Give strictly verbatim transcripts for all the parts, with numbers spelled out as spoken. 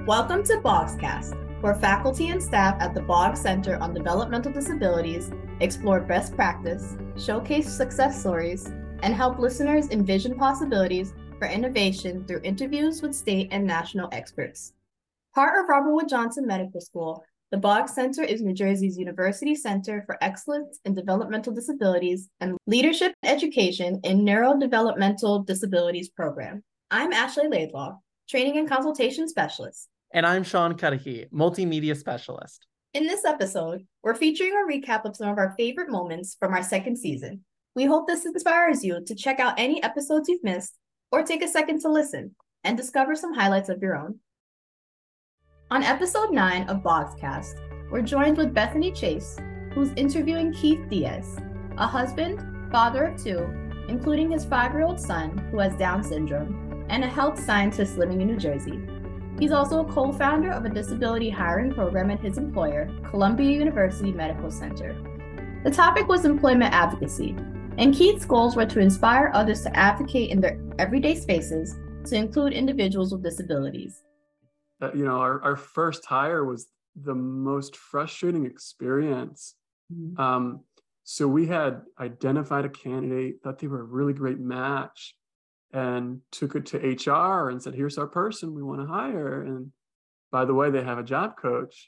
Welcome to Bogscast, where faculty and staff at the Boggs Center on Developmental Disabilities explore best practice, showcase success stories, and help listeners envision possibilities for innovation through interviews with state and national experts. Part of Robert Wood Johnson Medical School, the Boggs Center is New Jersey's University Center for Excellence in Developmental Disabilities and Leadership Education in Neurodevelopmental Disabilities program. I'm Ashley Laidlaw, Training and Consultation Specialist. And I'm Sean Cudahy, Multimedia Specialist. In this episode, we're featuring a recap of some of our favorite moments from our second season. We hope this inspires you to check out any episodes you've missed or take a second to listen and discover some highlights of your own. On episode nine of Bogscast, we're joined with Bethany Chase, who's interviewing Keith Diaz, a husband, father of two, including his five-year-old son who has Down syndrome, and a health scientist living in New Jersey. He's also a co-founder of a disability hiring program at his employer, Columbia University Medical Center. The topic was employment advocacy, and Keith's goals were to inspire others to advocate in their everyday spaces to include individuals with disabilities. Uh, you know, our, our first hire was the most frustrating experience. Mm-hmm. Um, so we had identified a candidate, thought they were a really great match, and took it to H R and said, here's our person we want to hire. And by the way, they have a job coach.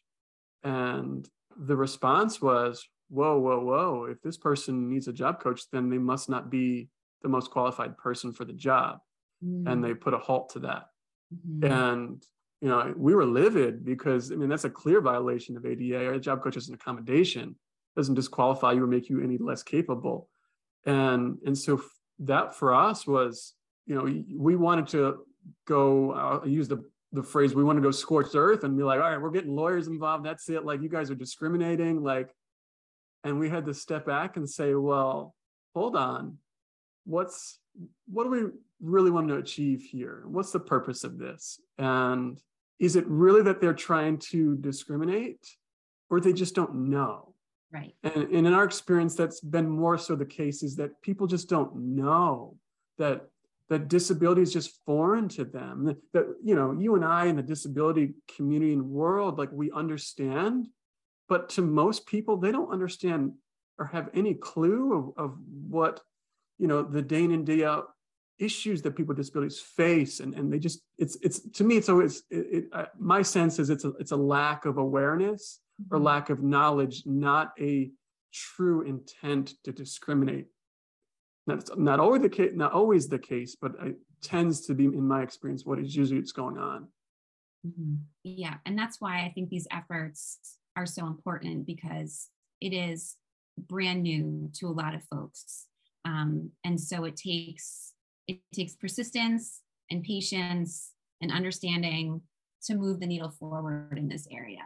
And the response was, whoa, whoa, whoa. If this person needs a job coach, then they must not be the most qualified person for the job. Mm-hmm. And they put a halt to that. Mm-hmm. And, you know, we were livid because, I mean, that's a clear violation of A D A. A job coach is an accommodation. It doesn't disqualify you or make you any less capable. And, and so that for us was, you know, we wanted to go, uh, use the, the phrase, we want to go scorched earth and be like, all right, we're getting lawyers involved. That's it. Like, you guys are discriminating. Like, and we had to step back and say, well, hold on. What's, what do we really want to achieve here? What's the purpose of this? And is it really that they're trying to discriminate, or they just don't know? Right. And, and in our experience, that's been more so the case, is that people just don't know that that disability is just foreign to them. That, that, you know, you and I in the disability community and world, like, we understand, but to most people, they don't understand or have any clue of, of what, you know, the day in and day out issues that people with disabilities face. And, and they just, it's, it's, to me, it's always, it, it, uh, my sense is it's a, it's a lack of awareness or lack of knowledge, not a true intent to discriminate. That's not always the case, not always the case, but it tends to be, in my experience, what is usually it's going on. Mm-hmm. Yeah, and that's why I think these efforts are so important, because it is brand new to a lot of folks, um, and so it takes it takes persistence and patience and understanding to move the needle forward in this area.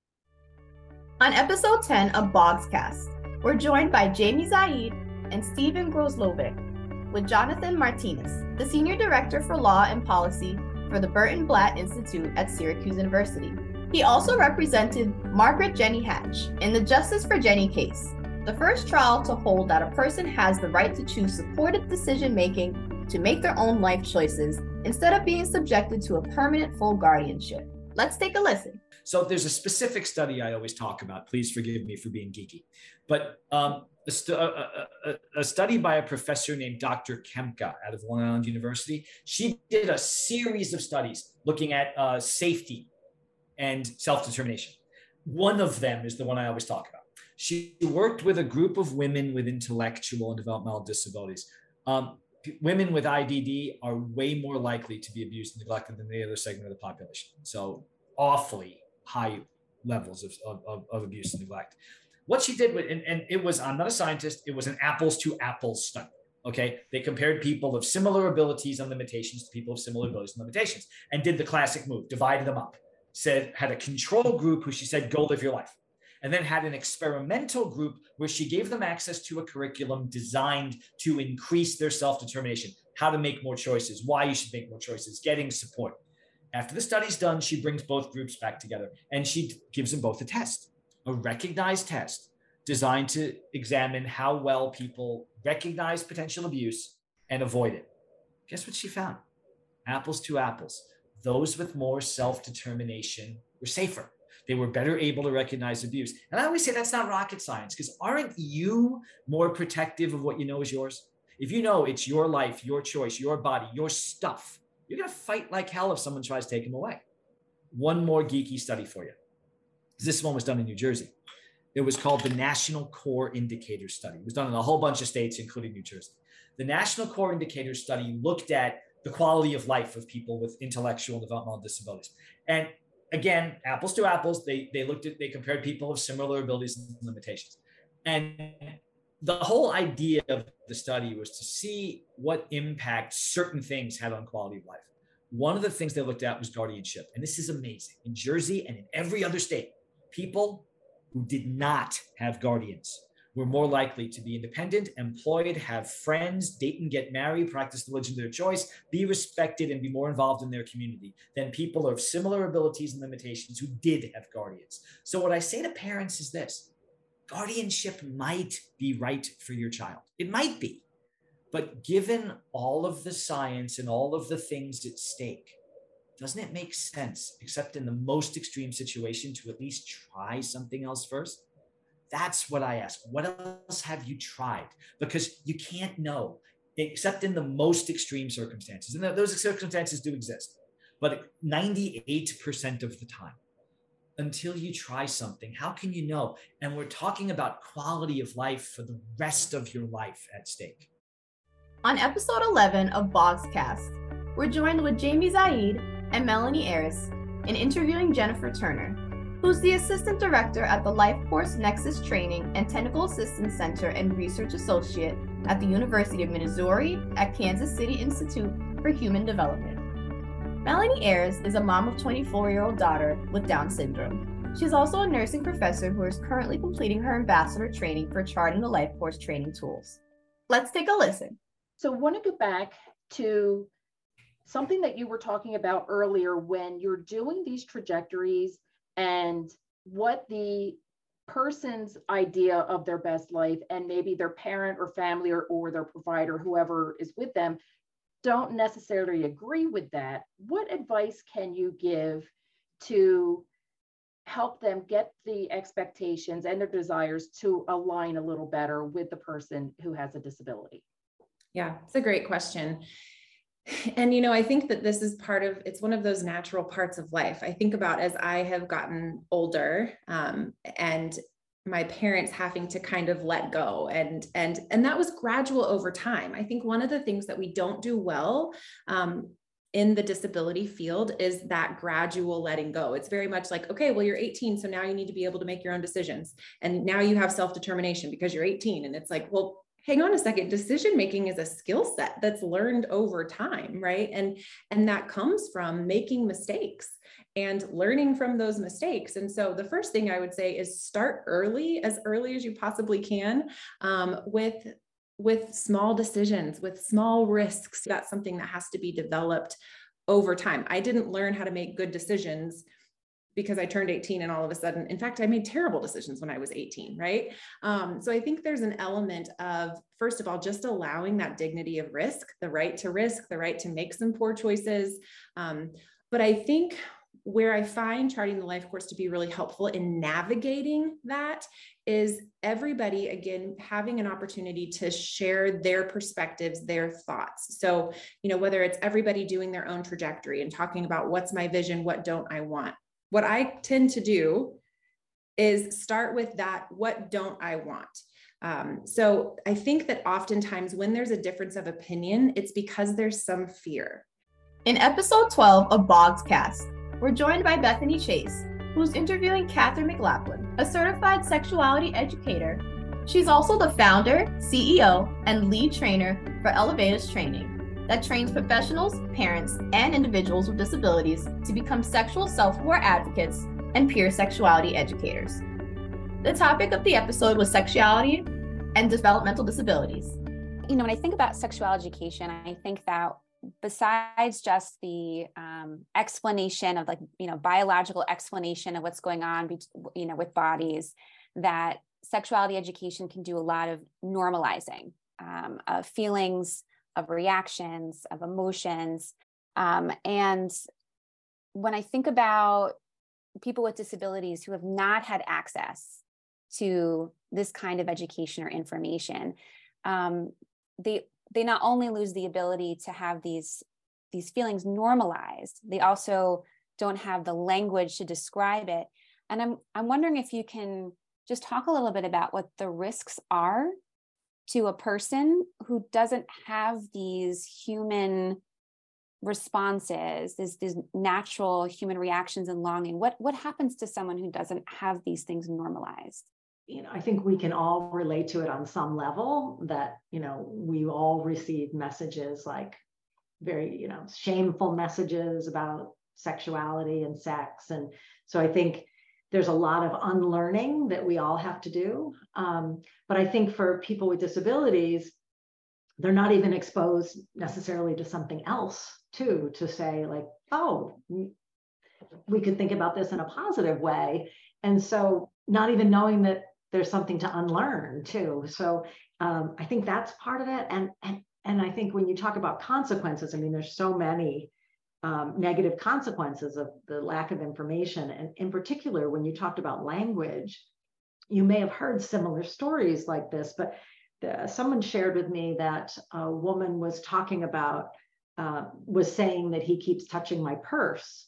On episode ten of Bogscast, we're joined by Jamie Zaid and Stephen Groslovic with Jonathan Martinez, the Senior Director for Law and Policy for the Burton Blatt Institute at Syracuse University. He also represented Margaret Jenny Hatch in the Justice for Jenny case, the first trial to hold that a person has the right to choose supported decision-making to make their own life choices instead of being subjected to a permanent full guardianship. Let's take a listen. So there's a specific study I always talk about. Please forgive me for being geeky. But um, a, stu- a, a, a study by a professor named Doctor Kemka out of Long Island University. She did a series of studies looking at uh, safety and self-determination. One of them is the one I always talk about. She worked with a group of women with intellectual and developmental disabilities. Um, p- women with I D D are way more likely to be abused and neglected than any other segment of the population. So awfully high levels of, of, of abuse and neglect. What she did, with, and, and it was, I'm not a scientist, it was an apples to apples study, okay? They compared people of similar abilities and limitations to people of similar abilities and limitations, and did the classic move, divided them up. Said, had a control group who she said, go live your life. And then had an experimental group where she gave them access to a curriculum designed to increase their self-determination, how to make more choices, why you should make more choices, getting support. After the study's done, she brings both groups back together and she gives them both a test, a recognized test designed to examine how well people recognize potential abuse and avoid it. Guess what she found? Apples to apples. those with more self-determination were safer. They were better able to recognize abuse. And I always say that's not rocket science, because aren't you more protective of what you know is yours? If you know it's your life, your choice, your body, your stuff, you're going to fight like hell if someone tries to take them away. One more geeky study for you. This one was done in New Jersey. It was called the National Core Indicator Study. It was done in a whole bunch of states, including New Jersey. The National Core Indicator Study looked at the quality of life of people with intellectual and developmental disabilities. And again, apples to apples, they, they looked at, they compared people of similar abilities and limitations. And the whole idea of the study was to see what impact certain things had on quality of life. One of the things they looked at was guardianship. And this is amazing. In Jersey and in every other state, people who did not have guardians were more likely to be independent, employed, have friends, date and get married, practice the religion of their choice, be respected, and be more involved in their community than people of similar abilities and limitations who did have guardians. So what I say to parents is this: guardianship might be right for your child. It might be. But given all of the science and all of the things at stake, doesn't it make sense, except in the most extreme situation, to at least try something else first? That's what I ask. What else have you tried? Because you can't know, except in the most extreme circumstances. And those circumstances do exist, but ninety-eight percent of the time, until you try something, how can you know? And we're talking about quality of life for the rest of your life at stake. On episode eleven of Bogscast, we're joined with Jamie Zaid and Melanie Ayres in interviewing Jennifer Turner, who's the Assistant Director at the Life Course Nexus Training and Technical Assistance Center and Research Associate at the University of Missouri at Kansas City Institute for Human Development. Melanie Ayres is a mom of twenty-four-year-old daughter with Down syndrome. She's also a nursing professor who is currently completing her ambassador training for charting the Life Course training tools. Let's take a listen. So I want to go back to something that you were talking about earlier when you're doing these trajectories and what the person's idea of their best life and maybe their parent or family or, or their provider, whoever is with them, don't necessarily agree with that. What advice can you give to help them get the expectations and their desires to align a little better with the person who has a disability? Yeah, it's a great question. And, you know, I think that this is part of, it's one of those natural parts of life. I think about as I have gotten older um, and my parents having to kind of let go and, and, and that was gradual over time. I think one of the things that we don't do well um, in the disability field is that gradual letting go. It's very much like, okay, well, you're eighteen. So now you need to be able to make your own decisions. And now you have self-determination because you're eighteen. And it's like, well, hang on a second, decision-making is a skill set that's learned over time, right? And, and that comes from making mistakes and learning from those mistakes. And so the first thing I would say is start early, as early as you possibly can, um, with, with small decisions, with small risks. That's something that has to be developed over time. I didn't learn how to make good decisions because I turned eighteen and all of a sudden, in fact, I made terrible decisions when I was eighteen, right? Um, so I think there's an element of, first of all, just allowing that dignity of risk, the right to risk, the right to make some poor choices. Um, but I think where I find charting the life course to be really helpful in navigating that is everybody, again, having an opportunity to share their perspectives, their thoughts. So, you know, whether it's everybody doing their own trajectory and talking about what's my vision, what don't I want? What I tend to do is start with that, what don't I want? Um, so I think that oftentimes when there's a difference of opinion, it's because there's some fear. In episode twelve of Bogscast, we're joined by Bethany Chase, who's interviewing Catherine McLaughlin, a certified sexuality educator. She's also the founder, C E O, and lead trainer for Elevatus Training, that trains professionals, parents, and individuals with disabilities to become sexual self-aware advocates and peer sexuality educators. The topic of the episode was sexuality and developmental disabilities. You know, when I think about sexual education, I think that besides just the um, explanation of like, you know, biological explanation of what's going on, you know, with bodies, that sexuality education can do a lot of normalizing um, of feelings, of reactions, of emotions. Um, and when I think about people with disabilities who have not had access to this kind of education or information, um, they they not only lose the ability to have these these feelings normalized, they also don't have the language to describe it. And I'm I'm wondering if you can just talk a little bit about what the risks are to a person who doesn't have these human responses, these, these natural human reactions and longing. What what happens to someone who doesn't have these things normalized? You know, I think we can all relate to it on some level, that, you know, we all receive messages like very, you know, shameful messages about sexuality and sex. And so I think there's a lot of unlearning that we all have to do. Um, but I think for people with disabilities, they're not even exposed necessarily to something else too, to say like, oh, we could think about this in a positive way. And so not even knowing that there's something to unlearn too. So um, I think that's part of it. And, and, and I think when you talk about consequences, I mean, there's so many um, negative consequences of the lack of information. And in particular, when you talked about language, you may have heard similar stories like this, but the, someone shared with me that a woman was talking about, uh, was saying that he keeps touching my purse.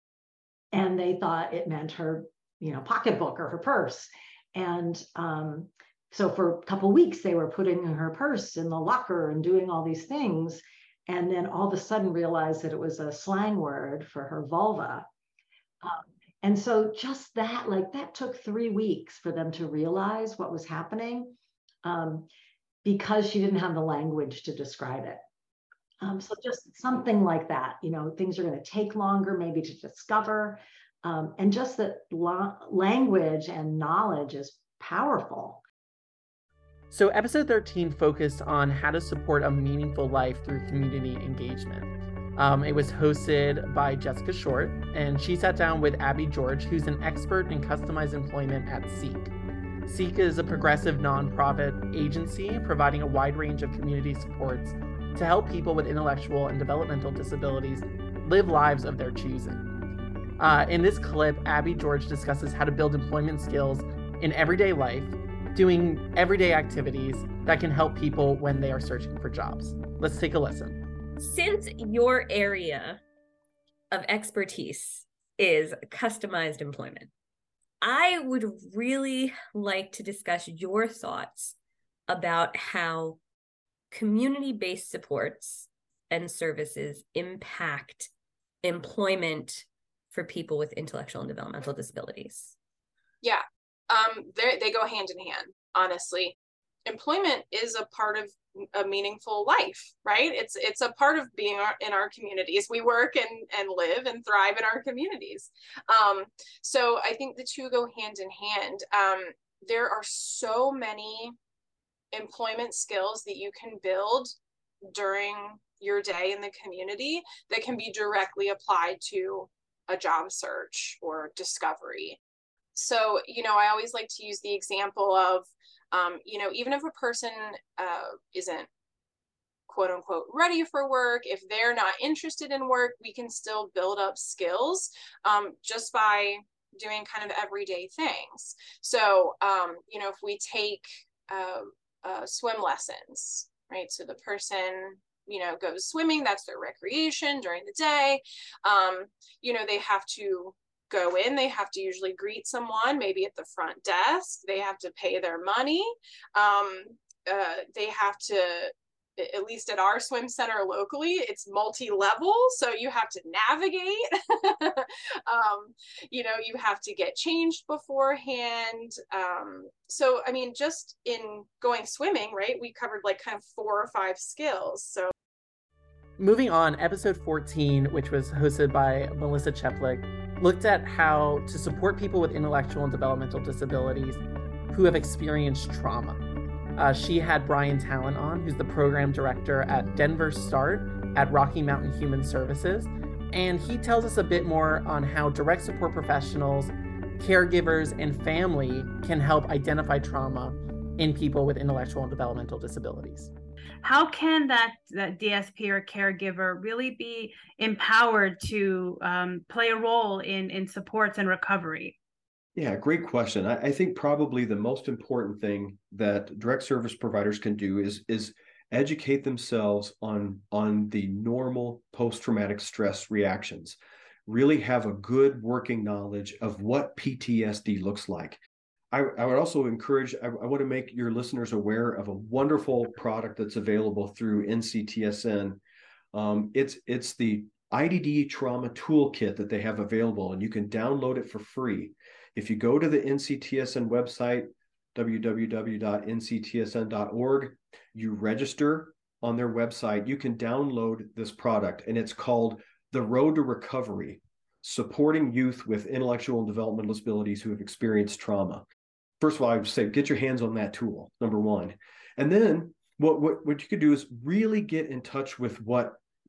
And they thought it meant her, you know, pocketbook or her purse. And um, so for a couple of weeks, they were putting her purse in the locker and doing all these things. And then all of a sudden realized that it was a slang word for her vulva. Um, and so just that, like that took three weeks for them to realize what was happening um, because she didn't have the language to describe it. Um, so just something like that, you know, things are going to take longer maybe to discover. Um, and just that la- language and knowledge is powerful. So episode thirteen focused on how to support a meaningful life through community engagement. Um, it was hosted by Jessica Short, and she sat down with Abby George, who's an expert in customized employment at Seek. Seek is a progressive nonprofit agency providing a wide range of community supports to help people with intellectual and developmental disabilities live lives of their choosing. Uh, in this clip, Abby George discusses how to build employment skills in everyday life, doing everyday activities that can help people when they are searching for jobs. Let's take a listen. Since your area of expertise is customized employment, I would really like to discuss your thoughts about how community-based supports and services impact employment for people with intellectual and developmental disabilities. Yeah, um, they go hand in hand, honestly. Employment is a part of a meaningful life, right? It's it's a part of being our, in our communities. We work and, and live and thrive in our communities. Um, so I think the two go hand in hand. Um, there are so many employment skills that you can build during your day in the community that can be directly applied to a job search or discovery. So, you know, I always like to use the example of, um, you know, even if a person uh, isn't quote unquote ready for work, if they're not interested in work, we can still build up skills um, just by doing kind of everyday things. So, um, you know, if we take uh, uh, swim lessons, right? So the person, you know, goes swimming, that's their recreation during the day. Um, you know, they have to go in, they have to usually greet someone, maybe at the front desk, they have to pay their money. Um, uh, they have to, at least at our swim center locally, it's multi-level, so you have to navigate. um, you know, you have to get changed beforehand. Um, so, I mean, just in going swimming, right, we covered like kind of four or five skills. So, moving on, episode fourteen, which was hosted by Melissa Cheplik, looked at how to support people with intellectual and developmental disabilities who have experienced trauma. Uh, she had Brian Talent on, who's the program director at Denver START at Rocky Mountain Human Services. And he tells us a bit more on how direct support professionals, caregivers, and family can help identify trauma in people with intellectual and developmental disabilities. how can that, that D S P or caregiver really be empowered to um, play a role in, in supports and recovery? Yeah, great question. I, I think probably the most important thing that direct service providers can do is, is educate themselves on, on the normal post-traumatic stress reactions. Really have a good working knowledge of what P T S D looks like. I, I would also encourage, I, I want to make your listeners aware of a wonderful product that's available through N C T S N. Um, it's, it's the I D D Trauma Toolkit that they have available, and you can download it for free. If you go to the N C T S N website, w w w dot n c t s n dot org, you register on their website, you can download this product, and it's called The Road to Recovery, Supporting Youth with Intellectual and Developmental Disabilities Who Have Experienced Trauma. First of all, I would say get your hands on that tool, number one. And then what, what, what you could do is really get in touch with what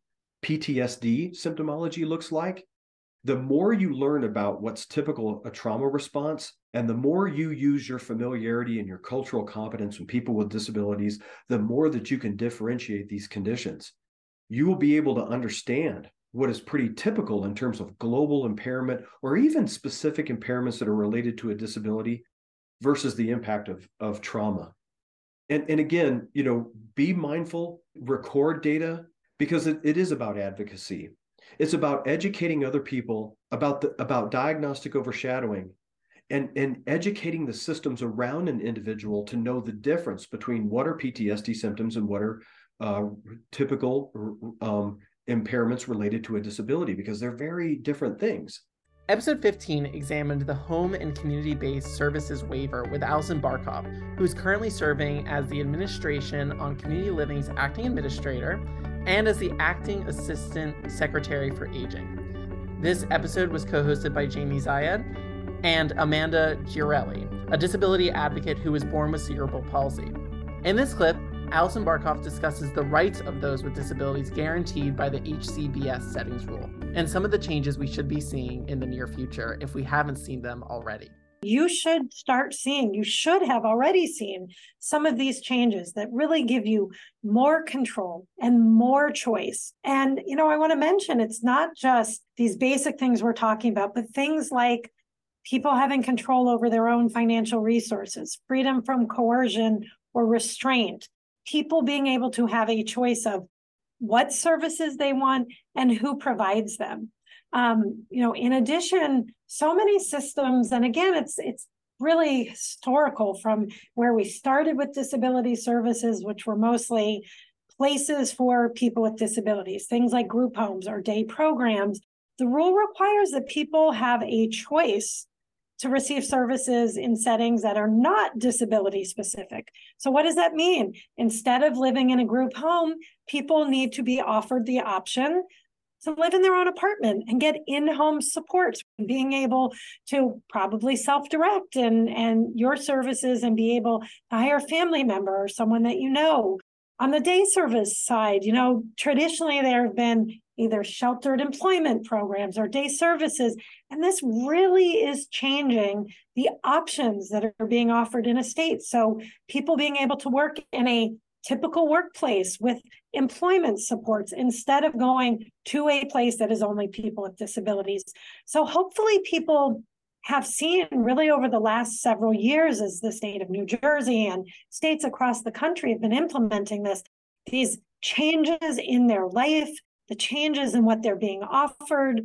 P T S D symptomology looks like. The more you learn about what's typical a trauma response, and the more you use your familiarity and your cultural competence with people with disabilities, the more that you can differentiate these conditions. You will be able to understand what is pretty typical in terms of global impairment or even specific impairments that are related to a disability versus the impact of, of trauma. And, and again, you know, be mindful, record data, because it, it is about advocacy. It's about educating other people about the, about diagnostic overshadowing and, and educating the systems around an individual to know the difference between what are P T S D symptoms and what are uh, typical um, impairments related to a disability, because they're very different things. Episode fifteen examined the Home and Community-Based Services Waiver with Allison Barkoff, who's currently serving as the Administration on Community Living's Acting Administrator and as the Acting Assistant Secretary for Aging. This episode was co-hosted by Jamie Zayed and Amanda Giorelli, a disability advocate who was born with cerebral palsy. In this clip, Allison Barkoff discusses the rights of those with disabilities guaranteed by the H C B S settings rule, and some of the changes we should be seeing in the near future if we haven't seen them already. You should start seeing, you should have already seen some of these changes that really give you more control and more choice. And, you know, I want to mention it's not just these basic things we're talking about, but things like people having control over their own financial resources, freedom from coercion or restraint, people being able to have a choice of what services they want and who provides them. Um, you know, in addition, so many systems, and again, it's it's really historical from where we started with disability services, which were mostly places for people with disabilities, things like group homes or day programs. The rule requires that people have a choice to receive services in settings that are not disability specific. So what does that mean? Instead of living in a group home, people need to be offered the option to live in their own apartment and get in-home support, being able to probably self-direct and, and your services and be able to hire a family member or someone that you know. On the day service side, you know, traditionally there have been either sheltered employment programs or day services, and this really is changing the options that are being offered in a state. So people being able to work in a typical workplace with employment supports instead of going to a place that is only people with disabilities. So hopefully people have seen really over the last several years as the state of New Jersey and states across the country have been implementing this, these changes in their life, the changes in what they're being offered.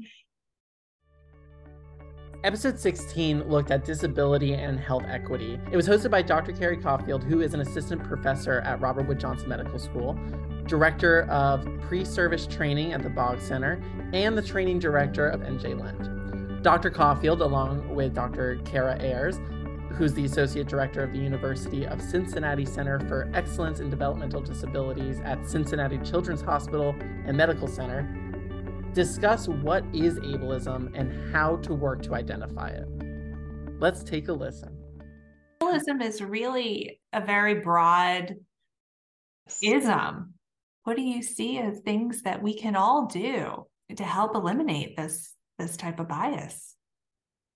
Episode sixteen looked at disability and health equity. It was hosted by Doctor Carrie Caulfield, who is an assistant professor at Robert Wood Johnson Medical School, director of pre-service training at the Boggs Center, and the training director of N J Lind. Doctor Caulfield, along with Doctor Kara Ayers, who's the associate director of the University of Cincinnati Center for Excellence in Developmental Disabilities at Cincinnati Children's Hospital and Medical Center, discuss what is ableism and how to work to identify it. Let's take a listen. Ableism is really a very broad ism. What do you see as things that we can all do to help eliminate this, this type of bias?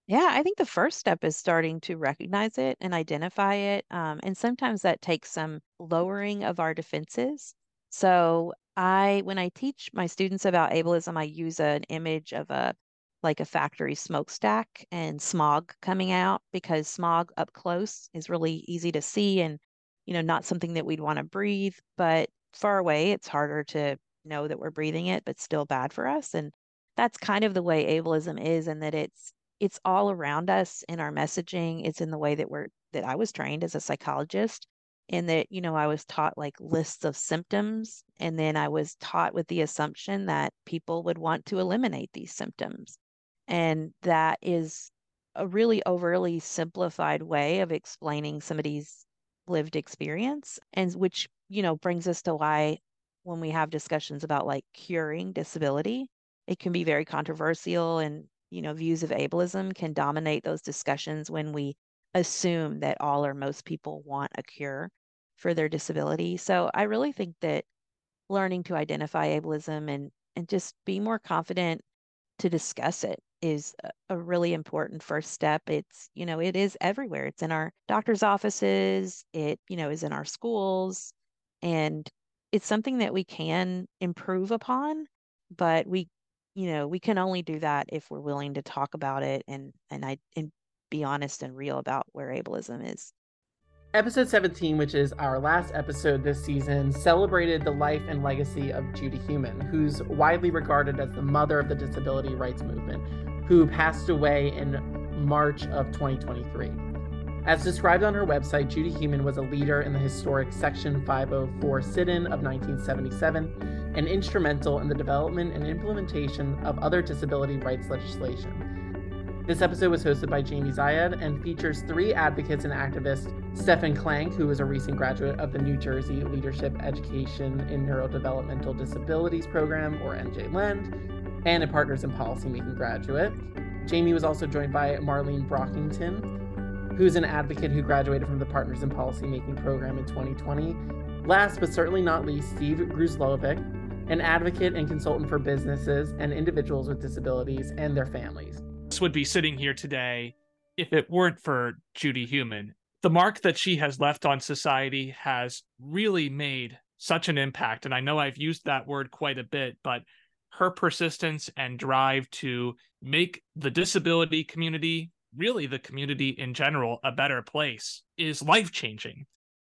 Yeah, I think the first step is starting to recognize it and identify it. Um, and sometimes that takes some lowering of our defenses. So I, when I teach my students about ableism, I use an image of a like a factory smokestack and smog coming out, because smog up close is really easy to see and, you know, not something that we'd want to breathe. But far away, it's harder to know that we're breathing it, but still bad for us. And that's kind of the way ableism is, in that it's it's all around us in our messaging. It's in the way that we're that I was trained as a psychologist, in that, you know, I was taught like lists of symptoms, and then I was taught with the assumption that people would want to eliminate these symptoms. And that is a really overly simplified way of explaining somebody's lived experience, and which, you know, brings us to why when we have discussions about like curing disability, it can be very controversial, and, you know, views of ableism can dominate those discussions when we assume that all or most people want a cure for their disability. So I really think that learning to identify ableism and and just be more confident to discuss it is a, a really important first step. It's, you know, it is everywhere. It's in our doctor's offices, it, you know, is in our schools, and it's something that we can improve upon, but we, you know, we can only do that if we're willing to talk about it and and I and be honest and real about where ableism is. Episode seventeen, which is our last episode this season, celebrated the life and legacy of Judy Heumann, who's widely regarded as the mother of the disability rights movement, who passed away in March of twenty twenty-three. As described on her website, Judy Heumann was a leader in the historic Section five oh four sit-in of nineteen seventy-seven and instrumental in the development and implementation of other disability rights legislation. This episode was hosted by Jamie Zayed and features three advocates and activists: Stefan Klang, who is a recent graduate of the New Jersey Leadership Education in Neurodevelopmental Disabilities Program, or N J LEND, and a Partners in Policymaking graduate. Jamie was also joined by Marlene Brockington, who's an advocate who graduated from the Partners in Policymaking program in twenty twenty. Last but certainly not least, Steve Gruzlovic, an advocate and consultant for businesses and individuals with disabilities and their families. Would be sitting here today if it weren't for Judy Heumann. The mark that she has left on society has really made such an impact. And I know I've used that word quite a bit, but her persistence and drive to make the disability community, really the community in general, a better place is life-changing.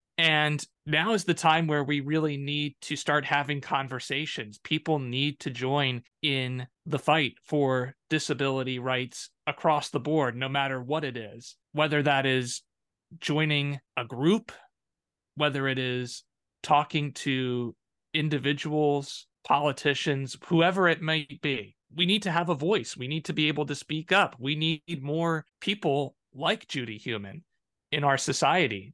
And now is the time where we really need to start having conversations. People need to join in the fight for disability rights across the board, no matter what it is, whether that is joining a group, whether it is talking to individuals, politicians, whoever it might be. We need to have a voice. We need to be able to speak up. We need more people like Judy Heumann in our society.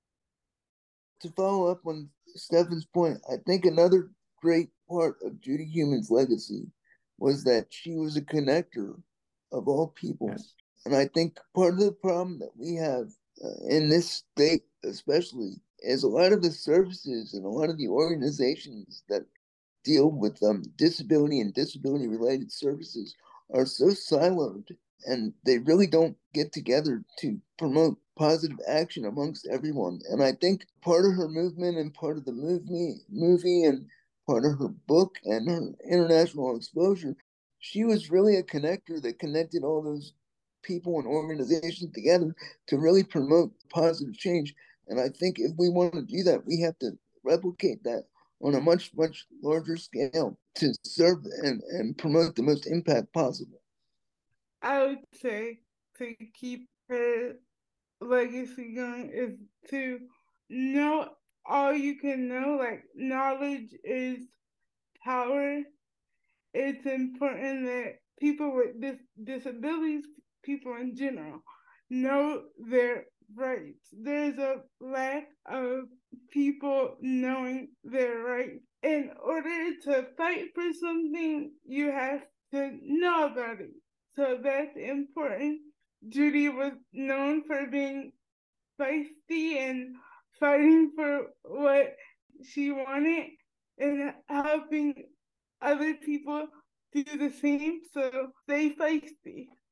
To follow up on Stefan's point, I think another great part of Judy Heumann's legacy was that she was a connector of all people. Yes. And I think part of the problem that we have uh, in this state especially is a lot of the services and a lot of the organizations that deal with um, disability and disability-related services are so siloed, and they really don't get together to promote positive action amongst everyone. And I think part of her movement and part of the movie, movie and part of her book and her international exposure, she was really a connector that connected all those people and organizations together to really promote positive change. And I think if we want to do that, we have to replicate that on a much, much larger scale to serve and, and promote the most impact possible. I would say to keep her legacy going is to know all you can know. Like, knowledge is power. It's important that people with dis- disabilities, people in general, know their rights. There's a lack of people knowing their rights. In order to fight for something, you have to know about it. So that's important. Judy was known for being feisty and fighting for what she wanted and helping other people do the same. So stay feisty.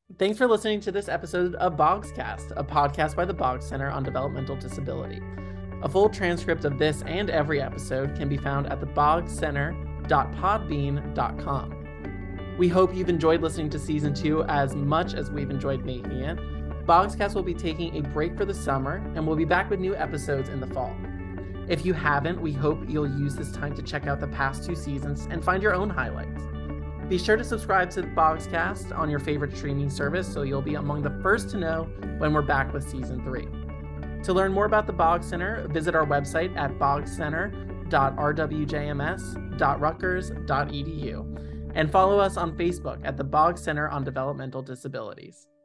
Thanks for listening to this episode of Bogscast, a podcast by the Boggs Center on Developmental Disability. A full transcript of this and every episode can be found at the boggs center dot podbean dot com. We hope you've enjoyed listening to season two as much as we've enjoyed making it. Bogscast will be taking a break for the summer, and we'll be back with new episodes in the fall. If you haven't, we hope you'll use this time to check out the past two seasons and find your own highlights. Be sure to subscribe to the Bogscast on your favorite streaming service so you'll be among the first to know when we're back with season three. To learn more about the Boggs Center, visit our website at boggs center dot r w j m s dot rutgers dot e d u and follow us on Facebook at the Boggs Center on Developmental Disabilities.